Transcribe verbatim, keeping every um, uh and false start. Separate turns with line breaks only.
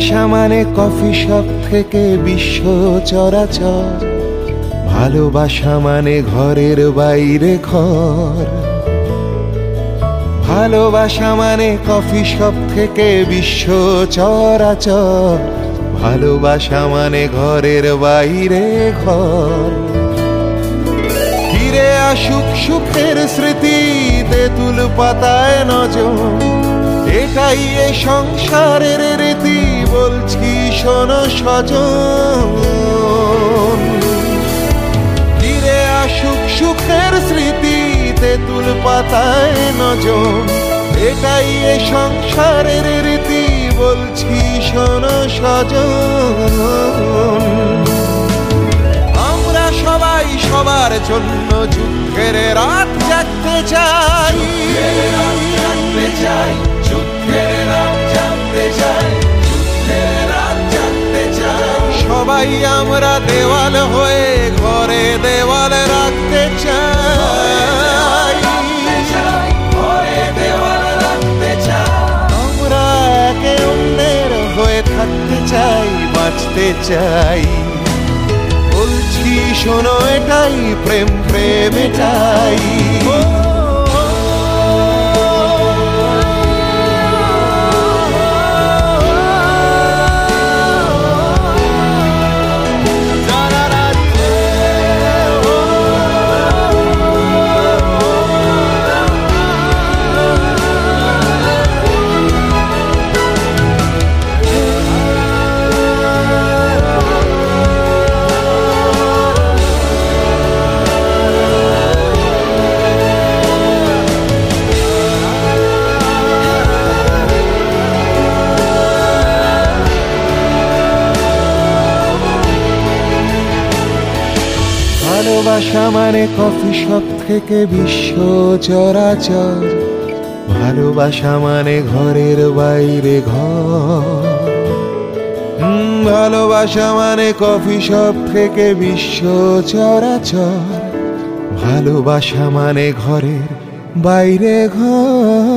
ভালোবাসা মানে coffee shop থেকে বিশ্ব চরাচর, ভালোবাসা মানে ঘরের বাইরে ঘর। ভালোবাসা মানে কফি শপ থেকে বিশ্ব চরাচর, ভালোবাসা মানে ঘরের বাইরে ঘর। ফিরে আসুক সুখের স্মৃতি, তেঁতুল পাতায় নজর, এটাই এ সংসারের রীতি, বলছি শোনো স্বজন। ফিরে আসুক সুখের স্মৃতি, তেঁতুল পাতায় নজর, এটাই এ সংসারের রীতি, বলছি শোনো স্বজন। আমরা সবাই সবার জন্য যুদ্ধের রাত জাগতে চাই, জাগতে চাই, যুদ্ধের রাত জাগতে চাই, যুদ্ধের রাত জাগতে চাই। সবাই আমরা দেওয়াল হয়ে ঘরে দেওয়াল রাখতে চাই, ঘরে দেওয়াল রাখতে চাই। আমরা একে অন্যের হয়ে থাকতে চাই, বাঁচতে চাই, বলছি শোনো এটাই প্রেম, প্রেম এটাই। ভালোবাসা মানে কফি শপ থেকে বিশ্ব চরাচর, ভালোবাসা মানে ঘরের বাইরে ঘর। ভালোবাসা মানে কফি শপ থেকে বিশ্ব চরাচর, ভালোবাসা মানে ঘরের বাইরে ঘর।